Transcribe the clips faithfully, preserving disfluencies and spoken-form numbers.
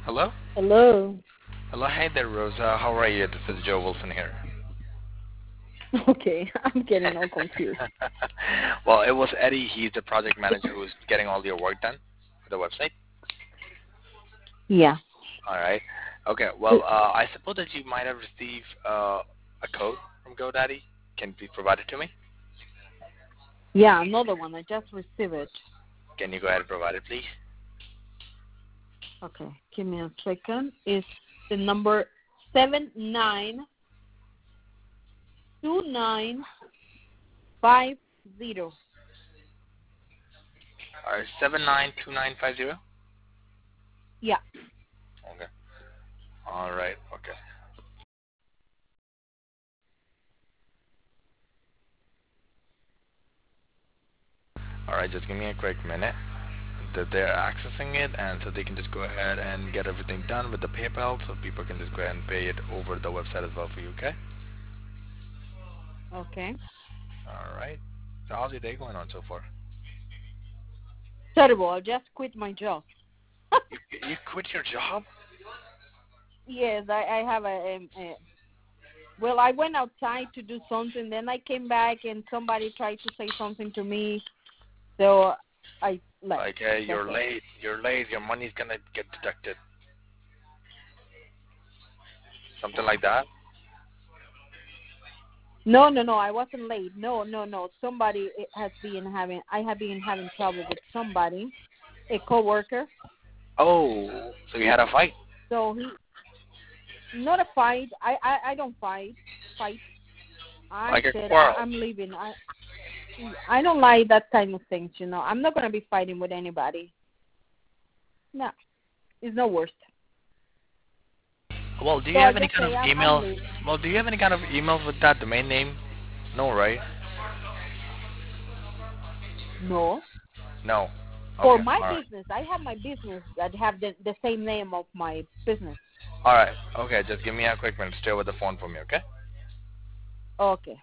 Hello? Hello. Hello, hey there, Rosa. How are you? This is Joe Wilson here. Okay, I'm getting all confused. Well, it was Eddie. He's the project manager who's getting all your work done for the website. Yeah. All right. Okay. Well, uh, I suppose that you might have received uh, a code from GoDaddy. Can you please provide it to me? Yeah, another one. I just received it. Can you go ahead and provide it, please? Okay, give me a second. It's the number seven nine two nine five zero. All right, seven nine two nine five zero. Yeah. Okay. All right. Okay. All right. Just give me a quick minute. That they're accessing it, and so they can just go ahead and get everything done with the PayPal, so people can just go ahead and pay it over the website as well for you. Okay. Okay. All right. So how's your day going on so far? Terrible. I just quit my job. You you quit your job? Yes, I, I have a, a, a. Well, I went outside to do something. Then I came back, and somebody tried to say something to me. So I left. Like, hey, That's you're all. late. You're late. Your money's gonna get deducted. Something like that. No, no, no. I wasn't late. No, no, no. Somebody has been having. I have been having trouble with somebody, a coworker. Oh, so you had a fight? So he, not a fight. I, I, I don't fight. Fight. I Like a said I, quarrel? I'm leaving. I, I don't like that kind of things. You know, I'm not gonna be fighting with anybody. No, it's no worst. Well, do you So I have any just kind of say I'm, I'm emails? leaving. Well, do you have any kind of emails with that domain name? No, right? No. No. For Okay. my All right. business, I have my business that have the, the same name of my business. All right. Okay. Just give me a quick minute. Stay with the phone for me, okay? Okay.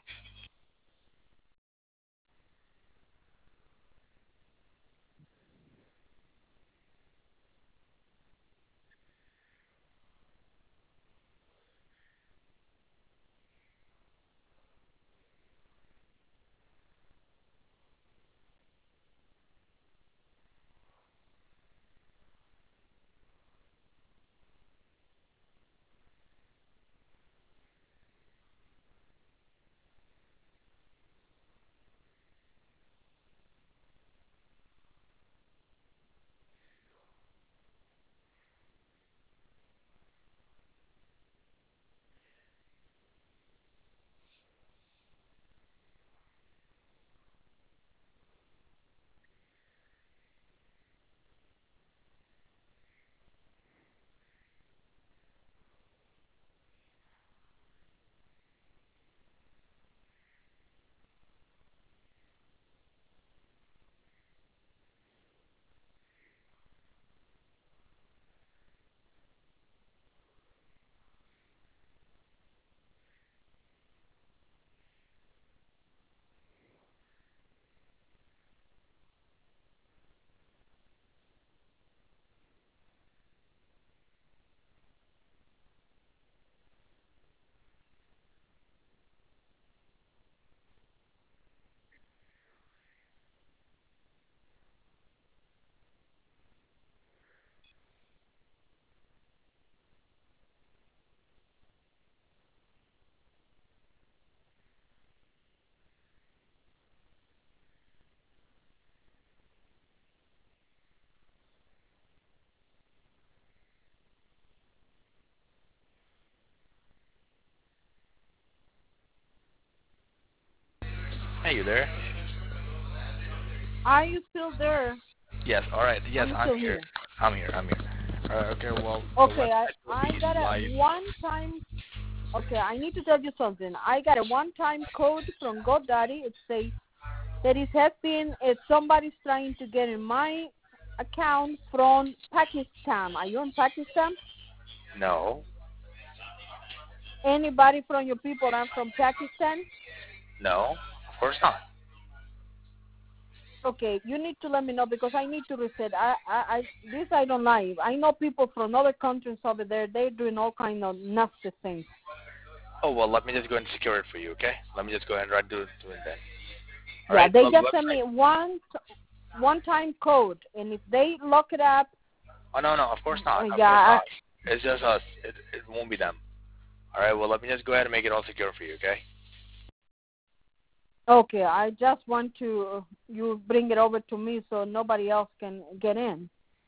Hey, you there? Are you still there? Yes. All right. Yes, I'm I'm still here. here. I'm here. I'm here. All right. Okay. Well, the Okay, I website will I be got a live. one time. Okay, I need to tell you something. I got a one time code from GoDaddy. It says that it has been uh, somebody's trying to get in my account from Pakistan. Are you in Pakistan? No. Anybody from your people are from Pakistan? No. Of course not. Okay, you need to let me know because I need to reset. I, I, I this I don't like. I know people from other countries over there. They're doing all kind of nasty things. Oh, well, let me just go ahead and secure it for you, okay? Let me just go ahead and right do it, do it then. All Yeah, right, they well, the just send me website. one one time code, and if they lock it up, Oh, no, no, of course uh, not. Of course yeah. not. It's just us. It, it won't be them. All right, well, let me just go ahead and make it all secure for you, okay? Okay, I just want to uh, you bring it over to me so nobody else can get in.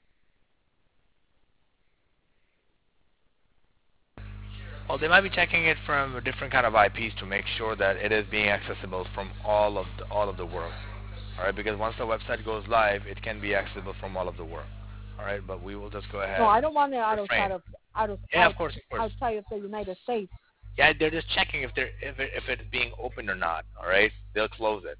Well, they might be checking it from different kind of I Ps to make sure that it is being accessible from all of the, all of the world. All right, because once the website goes live, it can be accessible from all of the world. All right, but we will just go No, ahead I and don't want it refrain. outside of out of Yeah, of out course, of course. outside of the United States. Yeah, they're just checking if they're if it, if it's being opened or not. All right, they'll close it.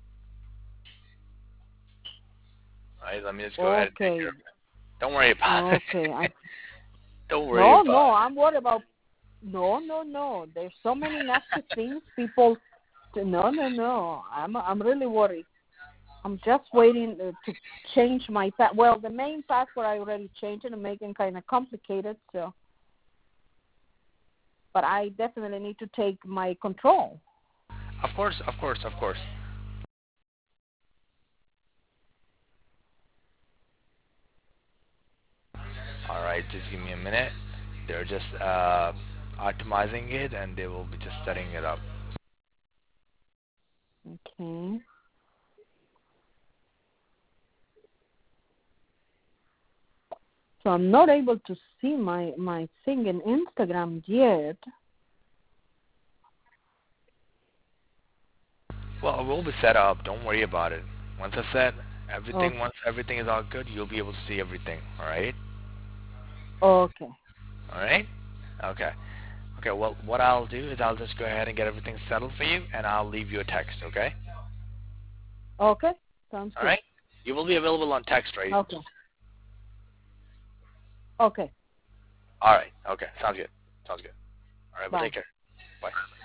All right, let me just go ahead and take care Okay, of it. Don't worry about it. okay. I, Don't worry no, about no, it. I'm worried about. No, no, no. There's so many nasty things. People. No, no, no. I'm I'm really worried. I'm just waiting uh, to change my pa- well, the main password I already changed it and making kind of complicated. So, but I definitely need to take my control. Of course, of course, of course. All right, just give me a minute. They're just uh, optimizing it, and they will be just setting it up. Okay. So I'm not able to see my my thing in Instagram yet. Well, it will be set up. Don't worry about it. Once it's set, Oh, everything once everything is all good, you'll be able to see everything. All right. okay. All right. Okay. Okay. Well, what I'll do is I'll just go ahead and get everything settled for you, and I'll leave you a text. Okay. Okay. Sounds All good. right. You will be available on text, right? Okay. Okay. All right. Okay. Sounds good. Sounds good. All right. Well, Bye. take care. Bye.